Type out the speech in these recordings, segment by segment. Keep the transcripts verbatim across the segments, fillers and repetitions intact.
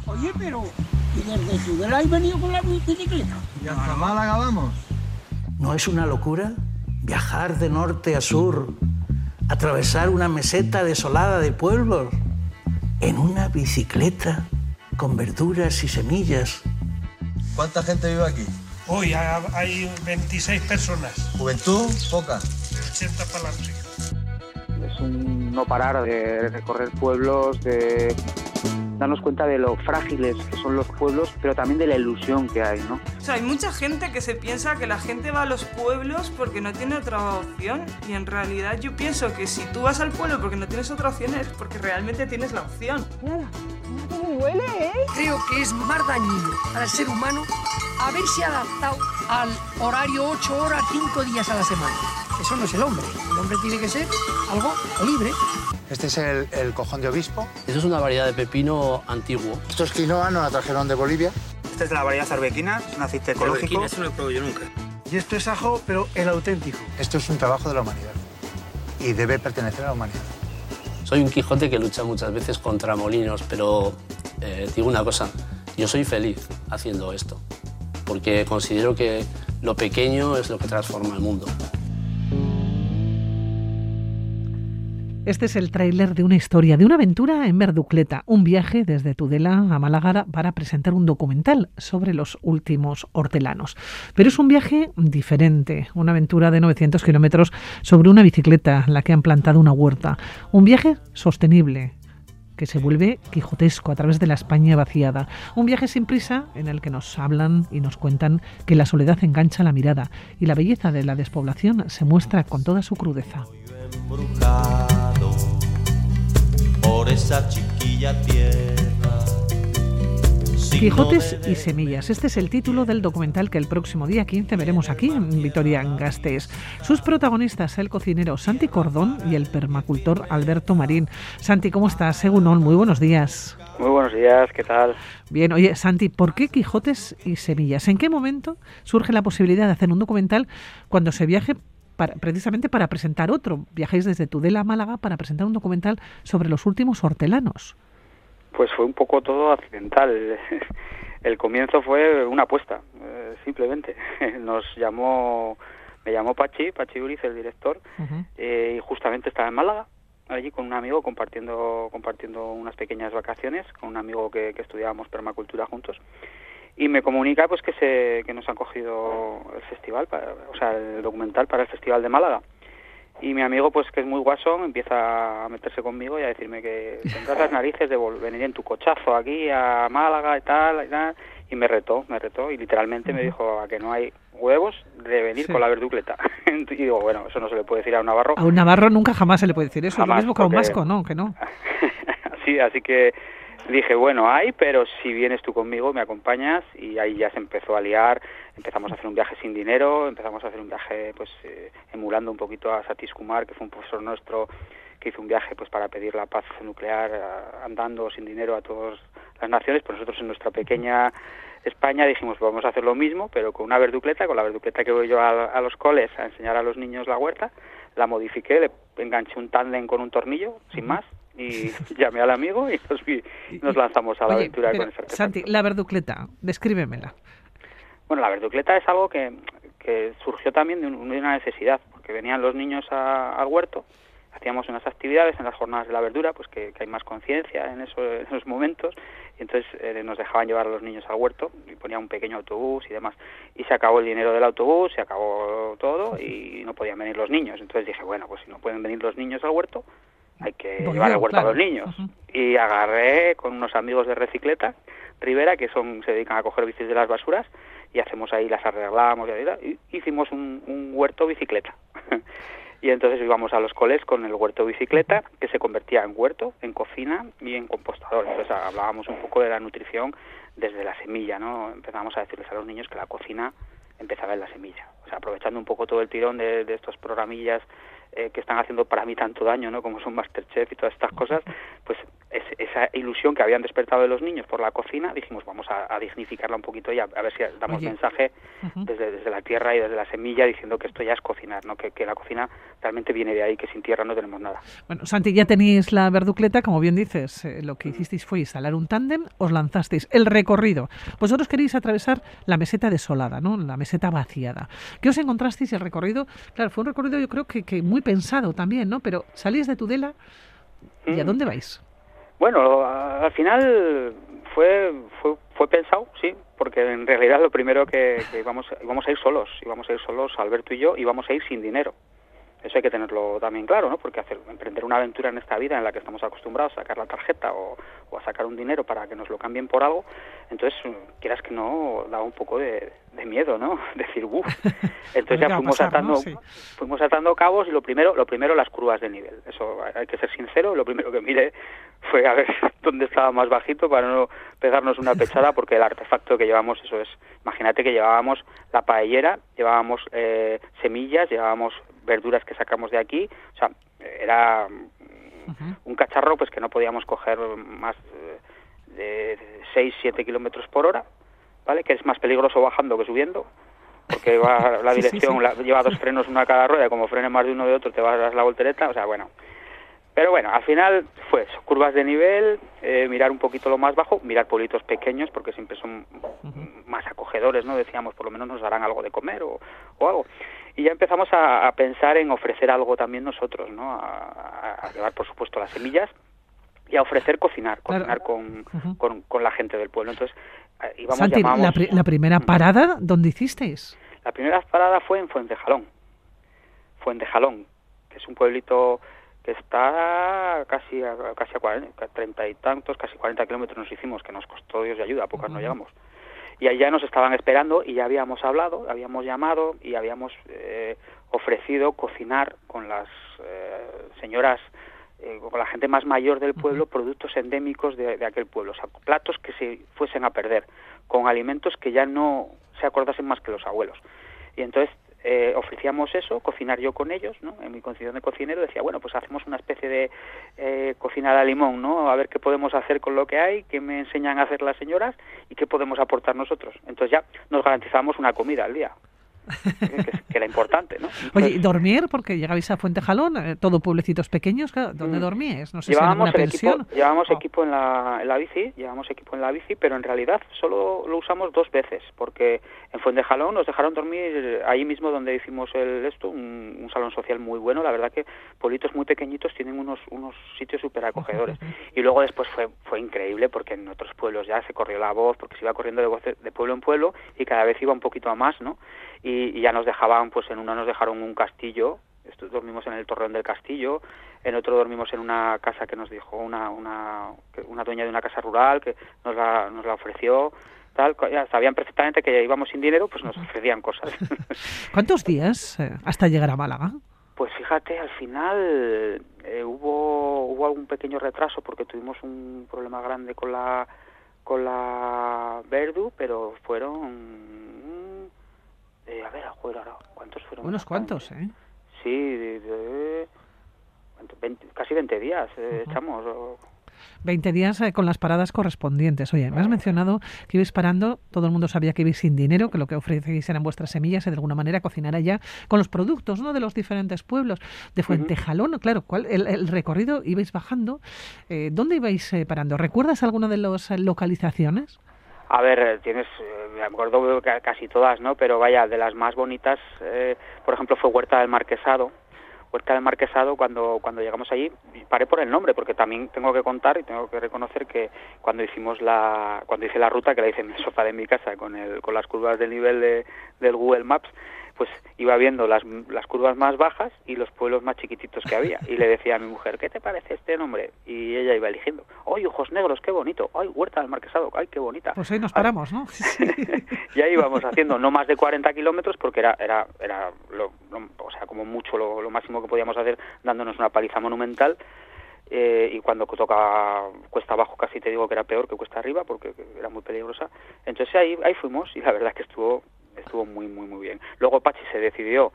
Oye, pero ¿y desde Tudela has venido con la bicicleta? ¿Y hasta Málaga vamos? ¿No es una locura viajar de norte a sur, atravesar una meseta desolada de pueblos en una bicicleta con verduras y semillas? ¿Cuánta gente vive aquí? Hoy hay veintiséis personas. ¿Juventud? Poca. De ochenta para adelante. Es un no parar de recorrer pueblos, de darnos cuenta de lo frágiles que son los pueblos, pero también de la ilusión que hay, ¿no? O sea, hay mucha gente que se piensa que la gente va a los pueblos porque no tiene otra opción, y en realidad yo pienso que si tú vas al pueblo porque no tienes otra opción es porque realmente tienes la opción. Nada, ¿cómo huele, eh? Creo que es más dañino para el ser humano haberse adaptado al horario ocho horas, cinco días a la semana. Eso no es el hombre. El hombre tiene que ser algo libre. Este es el, el cojón de obispo. Eso es una variedad de pepino antiguo. Esto es quinoa, nos la trajeron de Bolivia. Esta es la variedad arbequina, es un aceite ecológico. Eso no lo he probado yo nunca. Y esto es ajo, pero el auténtico. Esto es un trabajo de la humanidad y debe pertenecer a la humanidad. Soy un Quijote que lucha muchas veces contra molinos, pero eh, digo una cosa, yo soy feliz haciendo esto, porque considero que lo pequeño es lo que transforma el mundo. Este es el tráiler de una historia, de una aventura en Verducleta, un viaje desde Tudela a Málaga para presentar un documental sobre los últimos hortelanos. Pero es un viaje diferente, una aventura de novecientos kilómetros sobre una bicicleta en la que han plantado una huerta. Un viaje sostenible, que se vuelve quijotesco a través de la España vaciada. Un viaje sin prisa en el que nos hablan y nos cuentan que la soledad engancha la mirada y la belleza de la despoblación se muestra con toda su crudeza. Por esa chiquilla tierra. Quijotes y semillas. Este es el título del documental que el próximo día quince veremos aquí en Vitoria-Gasteiz. Sus protagonistas, el cocinero Santi Cordón y el permacultor Alberto Marín. Santi, ¿cómo estás? Egunon, muy buenos días. Muy buenos días, ¿qué tal? Bien, oye, Santi, ¿por qué Quijotes y semillas? ¿En qué momento surge la posibilidad de hacer un documental cuando se viaje Para, precisamente para presentar otro? Viajáis desde Tudela a Málaga para presentar un documental sobre los últimos hortelanos. Pues fue un poco todo accidental. El comienzo fue una apuesta, eh, simplemente. Nos llamó, me llamó Pachi, Pachi Uriz, el director, uh-huh. eh, y justamente estaba en Málaga, allí con un amigo compartiendo compartiendo unas pequeñas vacaciones, con un amigo que, que estudiábamos permacultura juntos. Y me comunica pues que se que nos han cogido el festival, para, o sea, el documental para el Festival de Málaga. Y mi amigo, pues que es muy guasón, empieza a meterse conmigo y a decirme que tendrás las narices de venir en tu cochazo aquí a Málaga y tal, y tal. Y me retó, me retó y literalmente uh-huh. me dijo a que no hay huevos de venir sí. con la verducleta. Y digo, bueno, eso no se le puede decir a un navarro. A un navarro nunca jamás se le puede decir eso, jamás, es lo mismo que a un porque... vasco, ¿no? Que no. Sí, así que dije, bueno, hay, pero si vienes tú conmigo, me acompañas, y ahí ya se empezó a liar, empezamos a hacer un viaje sin dinero, empezamos a hacer un viaje pues eh, emulando un poquito a Satish Kumar, que fue un profesor nuestro que hizo un viaje pues para pedir la paz nuclear a, andando sin dinero a todas las naciones. Pues nosotros en nuestra pequeña España dijimos, pues vamos a hacer lo mismo, pero con una verducleta, con la verducleta que voy yo a, a los coles a enseñar a los niños la huerta, la modifiqué, le enganché un tándem con un tornillo, sin más, y llamé al amigo y nos, y nos lanzamos a la Oye, aventura pero, con ese artefacto. Santi, la verducleta, descríbemela. Bueno, la verducleta es algo que, que surgió también de, un, de una necesidad, porque venían los niños a, al huerto, hacíamos unas actividades en las jornadas de la verdura, pues que, que hay más conciencia en, eso, en esos momentos, y entonces eh, nos dejaban llevar a los niños al huerto, y ponía un pequeño autobús y demás, y se acabó el dinero del autobús, se acabó todo, y no podían venir los niños. Entonces dije, bueno, pues si no pueden venir los niños al huerto, hay que pues llevar yo, al huerto claro. a los niños. Uh-huh. Y agarré con unos amigos de Recicleta Rivera, que son se dedican a coger bicis de las basuras, y hacemos ahí, las arreglamos, y, y hicimos un, un huerto bicicleta. Y entonces íbamos a los coles con el huerto bicicleta, que se convertía en huerto, en cocina y en compostador. Entonces hablábamos un poco de la nutrición desde la semilla, ¿no? Empezamos a decirles a los niños que la cocina empezaba en la semilla. O sea, aprovechando un poco todo el tirón de, de estos programillas eh, que están haciendo para mí tanto daño, ¿no? Como son MasterChef y todas estas cosas, pues es, es esa ilusión que habían despertado de los niños por la cocina, dijimos, vamos a, a dignificarla un poquito y a, a ver si damos Oye. mensaje Ujú. desde, desde la tierra y desde la semilla, diciendo que esto ya es cocinar, ¿no? Que, que la cocina realmente viene de ahí, que sin tierra no tenemos nada. Bueno, Santi, ya tenéis la verducleta, como bien dices, eh, lo que hicisteis fue instalar un tándem, os lanzasteis el recorrido. Vosotros queréis atravesar la meseta desolada, ¿no? La meseta vaciada. ¿Qué os encontrasteis el recorrido? Claro, fue un recorrido yo creo que, que muy pensado también, ¿no? Pero salís de Tudela y ¿a dónde vais? Bueno, a- al final fue, fue fue pensado, sí, porque en realidad lo primero que, que íbamos, íbamos a ir solos, íbamos a ir solos Alberto y yo, íbamos a ir sin dinero. Eso hay que tenerlo también claro, ¿no? Porque hacer, emprender una aventura en esta vida en la que estamos acostumbrados a sacar la tarjeta o, o a sacar un dinero para que nos lo cambien por algo, entonces, quieras que no, daba un poco de, de miedo, ¿no? Decir, uff. Entonces ya fuimos pasar, atando, ¿no? Sí. fuimos atando cabos y lo primero, lo primero las curvas de nivel. Eso hay que ser sincero, lo primero que miré fue a ver dónde estaba más bajito para no pegarnos una pechada, porque el artefacto que llevamos, eso es, imagínate que llevábamos la paellera, llevábamos eh, semillas, llevábamos verduras que sacamos de aquí, o sea, era uh-huh. un cacharro pues que no podíamos coger más de seis siete kilómetros por hora, ¿vale? Que es más peligroso bajando que subiendo, porque va la dirección, sí, sí, sí. La, lleva dos frenos una a cada rueda, como frene más de uno de otro te vas a dar la voltereta, o sea, bueno. Pero bueno, al final fue eso, curvas de nivel, eh, mirar un poquito lo más bajo, mirar pueblitos pequeños, porque siempre son uh-huh. más acogedores, ¿no? Decíamos, por lo menos nos darán algo de comer o, o algo. Y ya empezamos a, a pensar en ofrecer algo también nosotros, ¿no? A, a llevar, por supuesto, las semillas y a ofrecer cocinar, cocinar claro. con, uh-huh. con, con la gente del pueblo. Entonces, íbamos, Santi, llamamos, la, pri- la primera parada, ¿dónde hicisteis? La primera parada fue en Fuentejalón. Fuentejalón, que es un pueblito que está casi a, casi a cuarenta, treinta y tantos, casi cuarenta kilómetros nos hicimos, que nos costó Dios de ayuda, a pocas uh-huh. no llegamos. Y allá nos estaban esperando y ya habíamos hablado, habíamos llamado y habíamos eh, ofrecido cocinar con las eh, señoras, eh, con la gente más mayor del pueblo, uh-huh. productos endémicos de, de aquel pueblo, o sea, platos que se fuesen a perder, con alimentos que ya no se acordasen más que los abuelos. Y entonces eh, ofrecíamos eso, cocinar yo con ellos, ¿no? En mi condición de cocinero decía, bueno, pues hacemos una especie de eh, cocina a limón, ¿no? A ver qué podemos hacer con lo que hay, qué me enseñan a hacer las señoras y qué podemos aportar nosotros. Entonces ya nos garantizamos una comida al día, que, que era importante, ¿no? Entonces, oye, ¿y dormir? Porque llegabais a Fuentejalón, eh, todo pueblecitos pequeños, ¿dónde mm, dormíais? No sé llevábamos si en el pensión. Equipo, llevábamos oh. equipo en la, en la bici, llevábamos equipo en la bici, pero en realidad solo lo usamos dos veces, porque en Fuentejalón nos dejaron dormir ahí mismo donde hicimos el esto, un, un salón social muy bueno, la verdad que pueblitos muy pequeñitos tienen unos unos sitios súper acogedores. Y luego después fue fue increíble, porque en otros pueblos ya se corrió la voz, porque se iba corriendo de, voz de, de pueblo en pueblo y cada vez iba un poquito a más, ¿no? Y, y ya nos dejaban, pues en uno nos dejaron un castillo, esto, dormimos en el torreón del castillo, en otro dormimos en una casa que nos dijo una una una dueña de una casa rural que nos la nos la ofreció, tal, ya sabían perfectamente que íbamos sin dinero, pues nos ofrecían cosas. ¿Cuántos días eh, hasta llegar a Málaga? Pues fíjate, al final eh, hubo hubo algún pequeño retraso porque tuvimos un problema grande con la con la Verdu, pero fueron Eh, a ver, joder, ahora, ¿cuántos fueron? Unos cuantos, ¿eh? Sí, de, de, veinte, casi veinte días eh, uh-huh. echamos. O... veinte días eh, con las paradas correspondientes. Oye, me has mencionado que ibais parando, todo el mundo sabía que ibais sin dinero, que lo que ofrecéis eran vuestras semillas y de alguna manera cocinar allá con los productos, ¿no?, de los diferentes pueblos. De Fuentejalón, uh-huh. claro, ¿cuál, el, el recorrido ibais bajando. Eh, ¿Dónde ibais eh, parando? ¿Recuerdas alguna de las localizaciones? A ver, tienes, me acuerdo casi todas, ¿no? Pero vaya, de las más bonitas, eh, por ejemplo, fue Huerta del Marquesado. Huerta del Marquesado, cuando cuando llegamos allí, paré por el nombre, porque también tengo que contar y tengo que reconocer que cuando hicimos la, cuando hice la ruta, que la hice en el sofá de mi casa, con el con las curvas del nivel de, del Google Maps, pues iba viendo las, las curvas más bajas y los pueblos más chiquititos que había. Y le decía a mi mujer, ¿qué te parece este nombre? Y ella iba eligiendo. ¡Ay, Ojos Negros, qué bonito! ¡Ay, Huerta del Marquesado! ¡Ay, qué bonita! Pues ahí nos paramos, ¿no? Ya íbamos haciendo no más de cuarenta kilómetros, porque era era era lo, lo, o sea, como mucho lo, lo máximo que podíamos hacer, dándonos una paliza monumental. Eh, y cuando toca cuesta abajo casi te digo que era peor que cuesta arriba, porque era muy peligrosa. Entonces ahí ahí fuimos y la verdad es que estuvo estuvo muy muy muy bien. Luego Pachi se decidió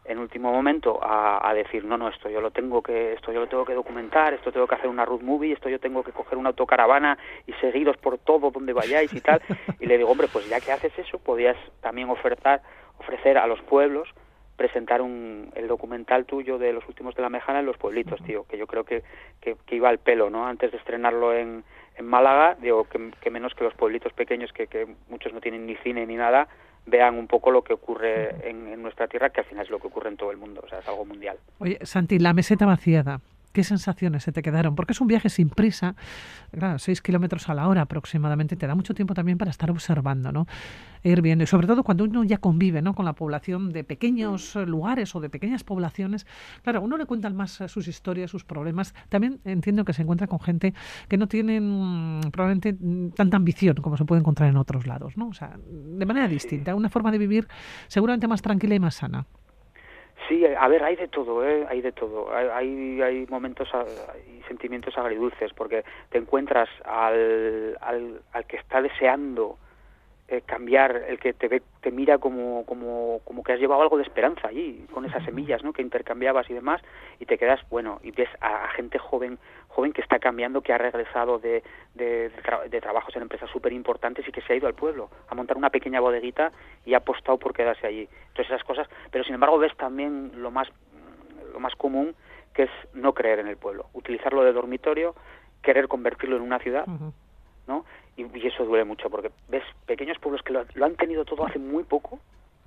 en último momento a, a decir no no esto yo lo tengo que esto yo lo tengo que documentar, esto tengo que hacer una road movie, esto yo tengo que coger una autocaravana y seguiros por todo donde vayáis y tal. Y le digo, hombre, pues ya que haces eso, podías también ofertar ofrecer a los pueblos presentar un, el documental tuyo de los últimos de la Mejana en los pueblitos, tío, que yo creo que, que, que iba al pelo, ¿no? Antes de estrenarlo en, en Málaga, digo, que, que menos que los pueblitos pequeños, que, que muchos no tienen ni cine ni nada, vean un poco lo que ocurre en, en nuestra tierra, que al final es lo que ocurre en todo el mundo, o sea, es algo mundial. Oye, Santi, la meseta vaciada, ¿qué sensaciones se te quedaron? Porque es un viaje sin prisa, claro, seis kilómetros a la hora aproximadamente, te da mucho tiempo también para estar observando, ¿no? E ir viendo, y sobre todo cuando uno ya convive, ¿no?, con la población de pequeños lugares o de pequeñas poblaciones, claro, uno le cuentan más sus historias, sus problemas. También entiendo que se encuentra con gente que no tienen probablemente tanta ambición como se puede encontrar en otros lados, ¿no? O sea, de manera distinta, una forma de vivir seguramente más tranquila y más sana. Sí, a ver, hay de todo, ¿eh? Hay de todo. Hay, hay momentos, hay sentimientos agridulces, porque te encuentras al, al, al que está deseando eh, cambiar, el que te ve, te mira como, como, como que has llevado algo de esperanza allí, con esas semillas, ¿no?, que intercambiabas y demás, y te quedas, bueno, y ves a, a gente joven, joven que está cambiando, que ha regresado de, de, de, tra de trabajos en empresas súper importantes y que se ha ido al pueblo a montar una pequeña bodeguita y ha apostado por quedarse allí. Entonces esas cosas, pero sin embargo ves también lo más, lo más común, que es no creer en el pueblo, utilizarlo de dormitorio, querer convertirlo en una ciudad, uh-huh. ¿no? Y, y eso duele mucho, porque ves pequeños pueblos que lo, lo han tenido todo hace muy poco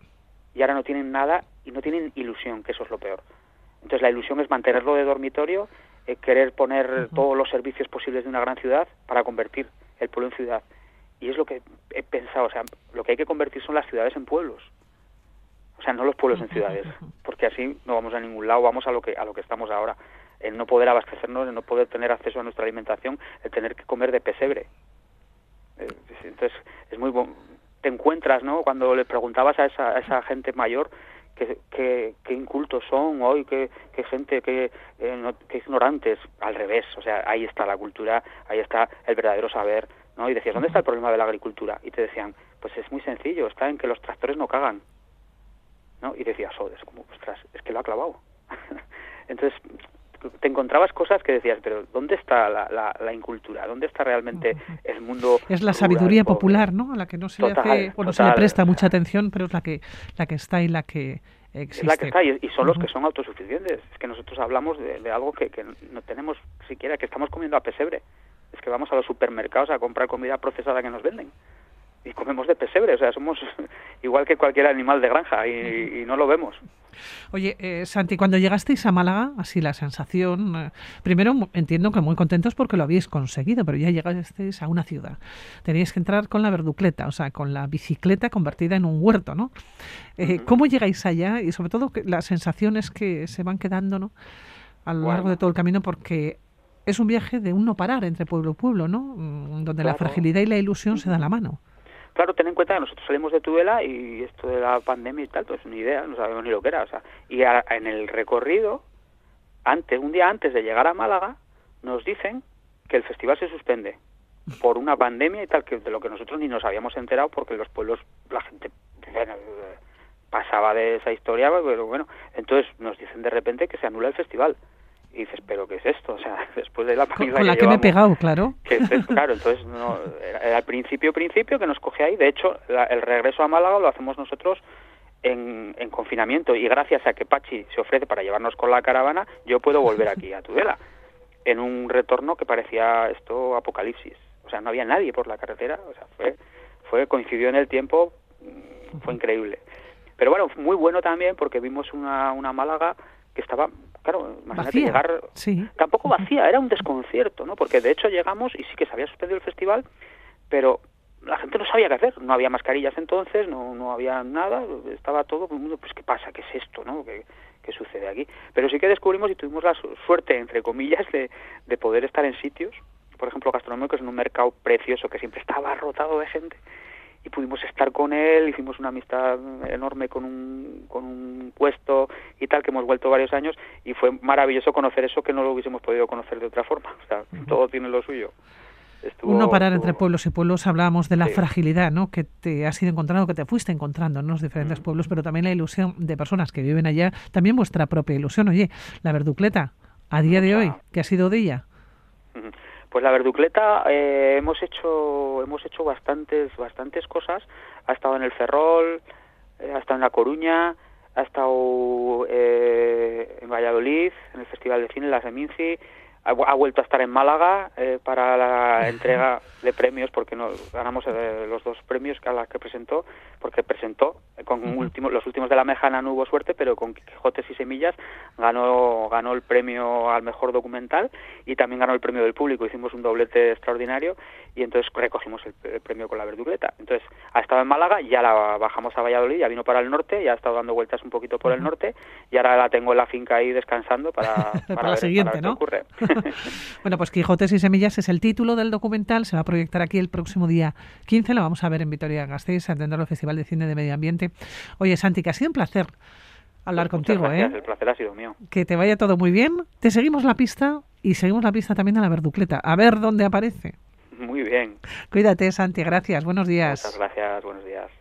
y ahora no tienen nada y no tienen ilusión, que eso es lo peor. Entonces la ilusión es mantenerlo de dormitorio, eh, querer poner uh-huh. todos los servicios posibles de una gran ciudad para convertir el pueblo en ciudad. Y es lo que he pensado, o sea, lo que hay que convertir son las ciudades en pueblos. O sea, no los pueblos en ciudades, porque así no vamos a ningún lado, vamos a lo que a lo que estamos ahora, en no poder abastecernos, en no poder tener acceso a nuestra alimentación, el tener que comer de pesebre. Entonces, es muy bon... te encuentras, ¿no?, cuando le preguntabas a esa, a esa gente mayor que, que, que incultos son hoy, que, que gente, que, eh, no, que ignorantes, al revés, o sea, ahí está la cultura, ahí está el verdadero saber, ¿no? Y decías, ¿dónde está el problema de la agricultura? Y te decían, pues es muy sencillo, está en que los tractores no cagan, ¿no? Y decías, oh, es como, ostras, es que lo ha clavado. Entonces, te encontrabas cosas que decías, pero ¿dónde está la, la, la incultura? ¿Dónde está realmente el mundo? Es la sabiduría rural, popular, ¿no?, a la que no se total, le hace, bueno, total. se le presta mucha atención, pero es la que la que está y la que existe. Es la que está, y, y son uh-huh. los que son autosuficientes. Es que nosotros hablamos de, de algo que, que no tenemos siquiera, que estamos comiendo a pesebre. Es que vamos a los supermercados a comprar comida procesada que nos venden. Y comemos de pesebre, o sea, somos igual que cualquier animal de granja y, y no lo vemos. Oye, eh, Santi, cuando llegasteis a Málaga, así la sensación, eh, primero entiendo que muy contentos porque lo habéis conseguido, pero ya llegasteis a una ciudad. Teníais que entrar con la verducleta, o sea, con la bicicleta convertida en un huerto, ¿no? Eh, uh-huh. ¿Cómo llegáis allá? Y sobre todo que las sensaciones que se van quedando, ¿no?, a lo bueno. largo de todo el camino, porque es un viaje de un no parar entre pueblo y pueblo, ¿no?, donde claro. la fragilidad y la ilusión uh-huh. se dan la mano. Claro, ten en cuenta que nosotros salimos de Tudela y esto de la pandemia y tal, pues ni idea, no sabemos ni lo que era, o sea, y a, en el recorrido, antes, un día antes de llegar a Málaga, nos dicen que el festival se suspende por una pandemia y tal, que de lo que nosotros ni nos habíamos enterado, porque en los pueblos la gente bueno, pasaba de esa historia, pero bueno, entonces nos dicen de repente que se anula el festival. Y dices, ¿pero qué es esto? O sea, después de la Con, con la que, que me he pegado, claro. Que es, claro, entonces, no, era, era el principio, principio que nos coge ahí. De hecho, la, el regreso a Málaga lo hacemos nosotros en, en confinamiento. Y gracias a que Pachi se ofrece para llevarnos con la caravana, yo puedo volver aquí a Tudela. En un retorno que parecía esto apocalipsis. O sea, no había nadie por la carretera. O sea, fue, fue coincidió en el tiempo, fue increíble. Pero bueno, muy bueno también porque vimos una, una Málaga que estaba... Claro, imagínate vacía, llegar, sí. tampoco vacía, era un desconcierto, ¿no? Porque de hecho llegamos y sí que se había suspendido el festival, pero la gente no sabía qué hacer, no había mascarillas entonces, no no había nada, estaba todo, pues ¿qué pasa? ¿Qué es esto, no? ¿Qué, qué sucede aquí? Pero sí que descubrimos y tuvimos la suerte, entre comillas, de, de poder estar en sitios, por ejemplo, gastronómicos, en un mercado precioso que siempre estaba rotado de gente, y pudimos estar con él, hicimos una amistad enorme con un, con un puesto y tal, que hemos vuelto varios años, y fue maravilloso conocer eso que no lo hubiésemos podido conocer de otra forma. O sea, uh-huh. todo tiene lo suyo. Estuvo, Un no parar estuvo... entre pueblos y pueblos. Hablábamos de la sí. fragilidad, ¿no?, que te has ido encontrando, que te fuiste encontrando en los diferentes mm. pueblos, pero también la ilusión de personas que viven allá, también vuestra propia ilusión. Oye, la Verducleta, a día de hoy, ¿qué ha sido de ella? Pues la Verducleta eh, hemos hecho hemos hecho bastantes bastantes cosas. Ha estado en el Ferrol, eh, ha estado en La Coruña, ha estado eh, en Valladolid, en el Festival de Cine, la Seminci, ha, ha vuelto a estar en Málaga eh, para la entrega de premios, porque no ganamos eh, los dos premios a las que presentó, porque presentó con uh-huh. último, los últimos de La Mejana no hubo suerte, pero con Quijotes y Semillas ganó ganó el premio al mejor documental y también ganó el premio del público. Hicimos un doblete extraordinario y entonces recogimos el, el premio con la Verducleta. Entonces ha estado en Málaga, ya la bajamos a Valladolid, ya vino para el norte, ya ha estado dando vueltas un poquito por uh-huh. el norte y ahora la tengo en la finca ahí descansando para, para, para ver, la siguiente, para ver ¿no? qué ocurre. Bueno, pues Quijotes y Semillas es el título del documental, se va a proyectar aquí el próximo día quince, lo vamos a ver en Vitoria-Gasteiz, atendiendo al Festival de Cine de Medio Ambiente. Oye, Santi, que ha sido un placer hablar pues contigo, gracias, ¿eh? El placer ha sido mío. Que te vaya todo muy bien. Te seguimos la pista y seguimos la pista también a la Verducleta, a ver dónde aparece. Muy bien. Cuídate, Santi, gracias, buenos días. Muchas gracias, buenos días.